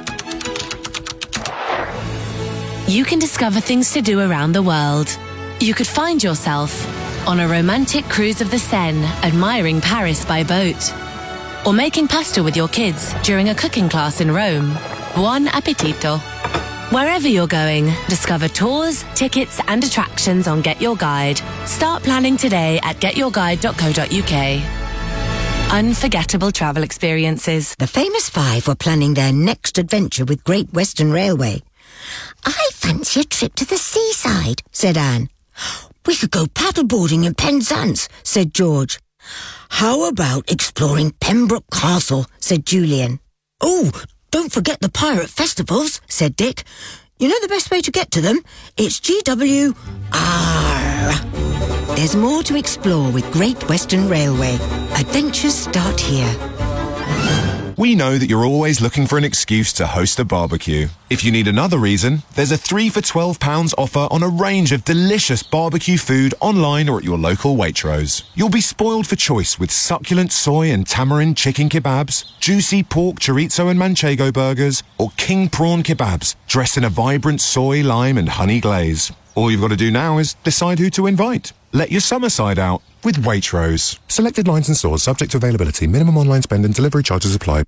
you can discover things to do around the world. You could find yourself on a romantic cruise of the Seine, admiring Paris by boat. Or making pasta with your kids during a cooking class in Rome. Buon appetito. Wherever you're going, discover tours, tickets and attractions on Get Your Guide. Start planning today at get your guide dot co dot U K. Unforgettable travel experiences. The famous five were planning their next adventure with Great Western Railway. I fancy a trip to the seaside, said Anne. We could go paddleboarding in Penzance, said George. How about exploring Pembroke Castle, said Julian. Oh, don't forget the pirate festivals, said Dick. You know the best way to get to them? It's G W R. There's more to explore with Great Western Railway. Adventures start here. We know that you're always looking for an excuse to host a barbecue. If you need another reason, there's a three for twelve pounds offer on a range of delicious barbecue food online or at your local Waitrose. You'll be spoiled for choice with succulent soy and tamarind chicken kebabs, juicy pork chorizo and manchego burgers, or king prawn kebabs dressed in a vibrant soy, lime and honey glaze. All you've got to do now is decide who to invite. Let your summer side out with Waitrose. Selected lines and stores subject to availability. Minimum online spend and delivery charges apply.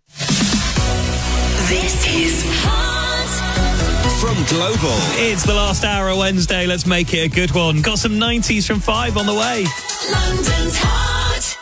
This is Hot from Global. It's the last hour of Wednesday. Let's make it a good one. Got some nineties from Five on the way. London's Hot.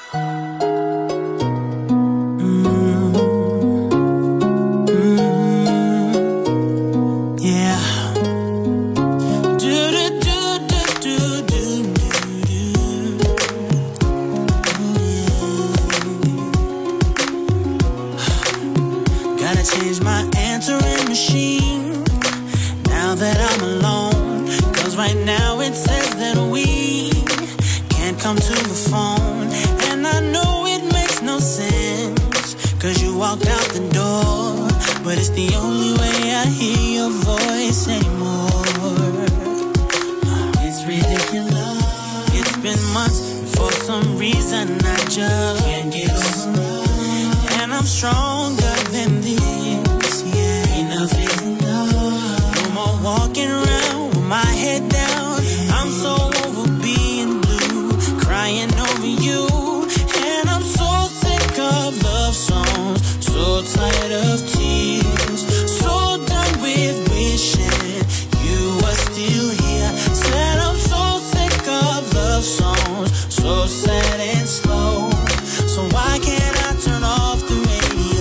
Change my answering machine now that I'm alone, cause right now it says that we can't come to the phone, and I know it makes no sense, cause you walked out the door, but it's the only way I hear your voice anymore. It's ridiculous, it's been months, and for some reason I just can't get over, and I'm stronger than this. Enough is enough. No more walking around with my head down. I'm so over being blue, crying over you. And I'm so sick of love songs, so tired of tears, so done with wishing you were still here. Said I'm so sick of love songs, so sad and slow. So why can't I turn off the radio?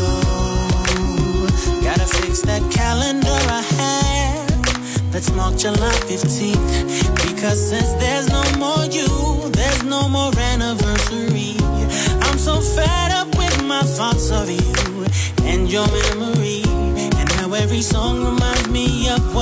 Gotta fix that calendar I had that's marked July fifteenth, because since there's no more you, there's no more anniversary. I'm so fed up with my thoughts of you and your memory, and how every song reminds me of what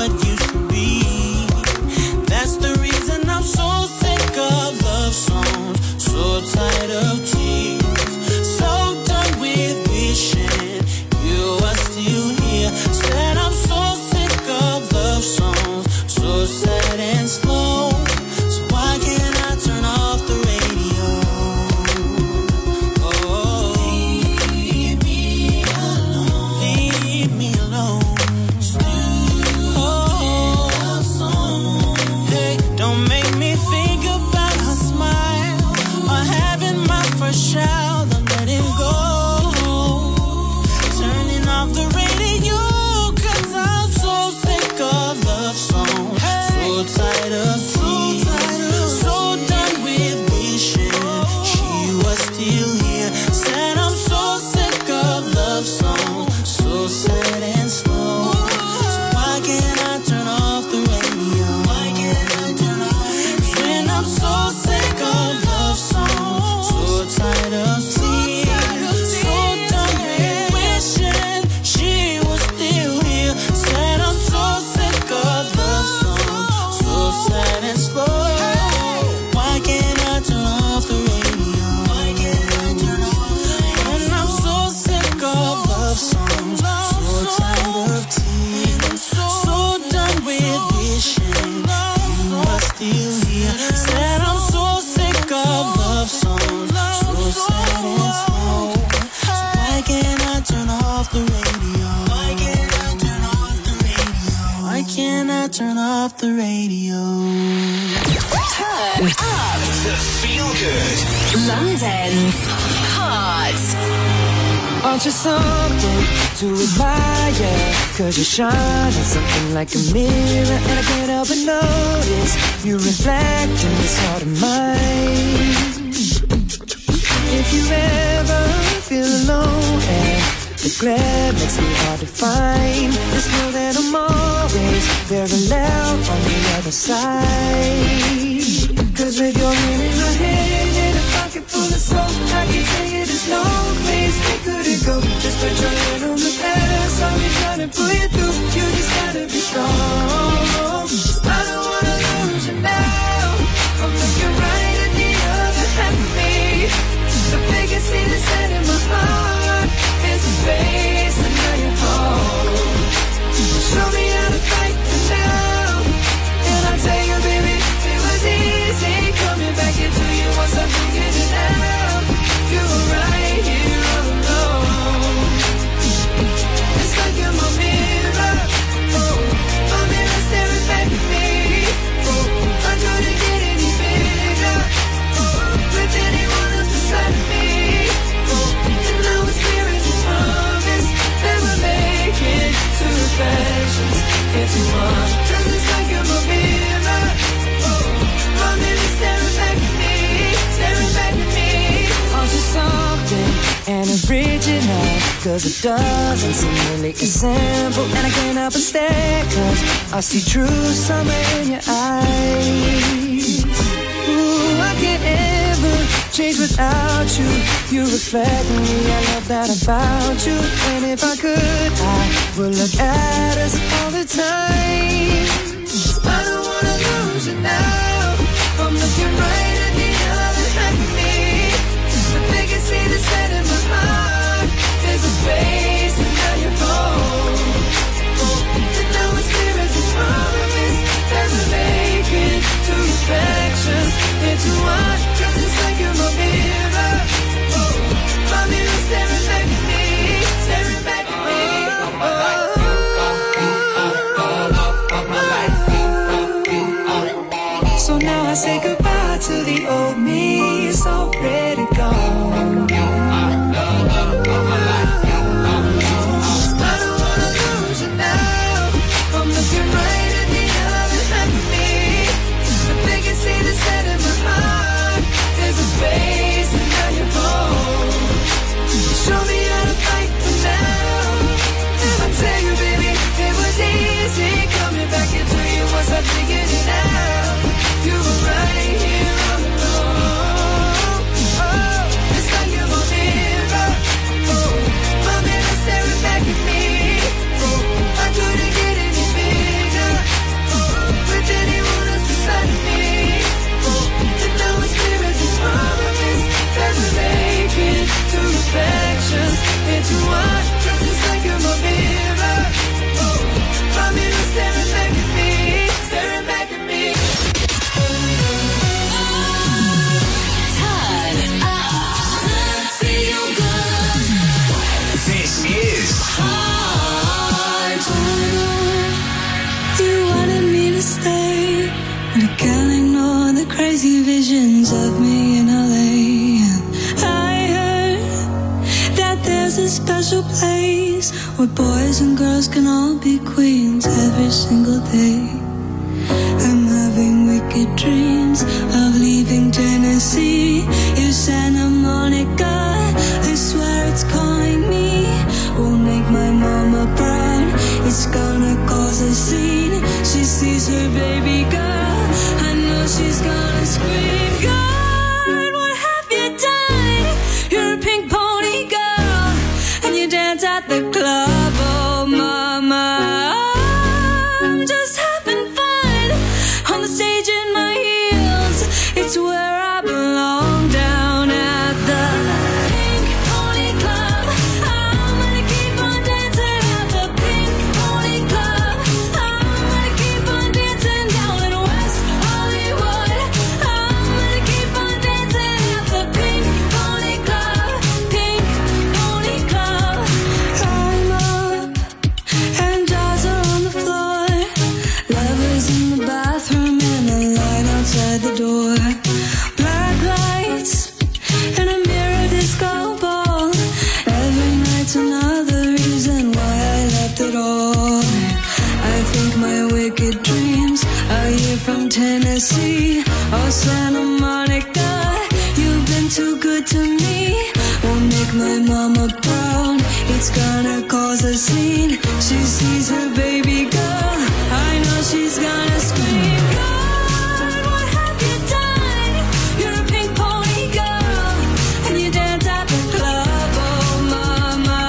a shout, I'm letting go. Turning off the radio, cause I'm so sick of love songs. So tired of tears, so done with wishing she was still here. Said I'm so sick of love songs, so sad and slow. So why can't I turn off the radio? Why can't I turn off? When I'm so sick of love songs, so tired of tears, so done with wishing she was still here. Said I'm so sick of love songs, so sad and slow. Why can't I turn off the radio? Why can't I turn off? When I'm so sick of love songs, so tired of tears, so done with wishing you were still here. Said I'm so sick of love songs, so sad and slow. So why can't I turn off the radio? Why can't I turn off the radio? Why can't I turn off the radio? Turn up to feel good. London's Hot. Aren't you something to admire? Cause you shine on something like a mirror, and I can't help but notice you reflect in this heart of mine. If you ever feel alone and the glare makes me hard to find, just know that I'm always very loud on the other side. Cause with your hand in my hand and a pocket full of soap, I can tell you there's no place we couldn't go. Just put your hand on the past, I'll be trying to pull you through. You just gotta be strong. I don't wanna lose you now. I'm looking right at the other half of me. The biggest thing that's set in my heart is the space, and now you're home. Show me how to fight for now, and I'll tell you, baby, it was easy coming back into you once I figured it out. You were right here all alone. It's like you're my mirror, oh, my mirror staring back at me. Oh, I couldn't get any bigger, oh, with anyone else beside me. Oh, and now it's clear as this promise that we're making two reflections into one. Cause it's like you're my mirror, oh, my mirror staring back at me, staring back at me. Aren't you something and original? Cause it doesn't seem really as simple, and I can't help but stare, cause I see true summer in your eyes. Ooh, I can't ever change without you. You reflect me, I love that about you. And if I could, I would look at us all the time. I don't wanna lose you now. I'm looking right at the other half of me. The biggest thing that's set in my heart is a space, and now you're home. And now it's clear as this promise that we're making two reflections into one. Cause it's like you're my mirror, oh, my mirror staring back at me, staring back at me. Oh, so now I say goodbye to the a special place where boys and girls can all be queens every single day. I'm having wicked dreams of leaving Tennessee. You Santa Monica, I swear it's calling me. Won't make my mama proud, it's gonna cause a scene. She sees her baby girl, I know she's gonna scream. God, what have you done? You're a pink pony girl, and you dance at the club. Oh mama, I'm just having fun on the stage in my heels. It's where I belong, down at the Pink Pony Club. I'm gonna keep on dancing at the Pink Pony Club. I'm gonna keep on dancing down in West Hollywood. I'm gonna keep on dancing at the Pink Pony Club. Pink Pony Club. I'm up and dolls are on the floor. Lovers in the bathroom and a light outside the door. Black lights and a mirror disco ball. Every night's another reason why I left it all. I think my wicked dreams are here from Tennessee. Oh Santa Monica, you've been too good to me. Won't make my mama proud, it's gonna cause a scene. She sees her baby girl, I know she's gonna scream. God, what have you done? You're a pink pony girl, and you dance at the club. Oh mama,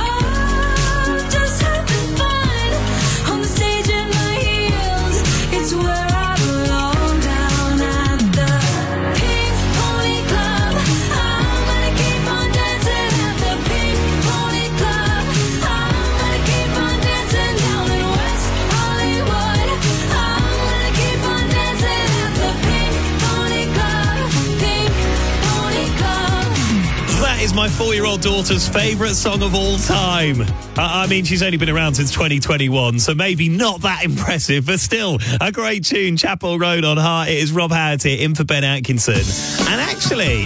I'm just having fun on the stage in my heels. It's where I belong, down at the Pink Pony Club. I'm gonna keep on dancing at the Pink Pony Club. I'm gonna keep on dancing down in West Hollywood. I'm gonna keep on dancing at the Pink Pony Club. Pink Pony Club. That is my four-year-old daughter's favourite song of all time. I I mean, she's only been around since twenty twenty-one, so maybe not that impressive, but still a great tune. Chapel Road on Heart. It is Rob Howard here, in for Ben Atkinson. And actually,